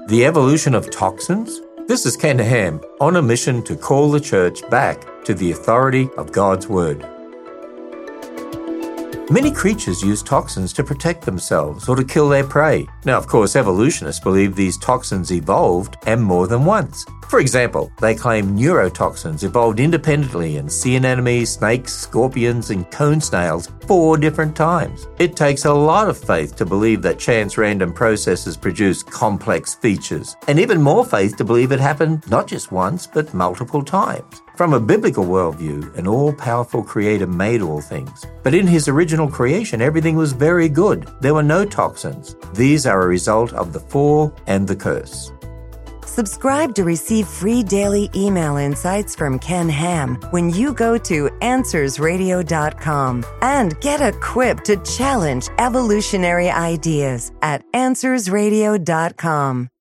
The evolution of toxins? This is Ken Ham on a mission to call the church back to the authority of God's Word. Many creatures use toxins to protect themselves or to kill their prey. Now, of course, evolutionists believe these toxins evolved and more than once. For example, they claim neurotoxins evolved independently in sea anemones, snakes, scorpions, and cone snails 4 different times. It takes a lot of faith to believe that chance random processes produce complex features, and even more faith to believe it happened not just once, but multiple times. From a biblical worldview, an all-powerful creator made all things. But in his original creation, everything was very good. There were no toxins. These are a result of the fall and the curse. Subscribe to receive free daily email insights from Ken Ham when you go to AnswersRadio.com and get equipped to challenge evolutionary ideas at AnswersRadio.com.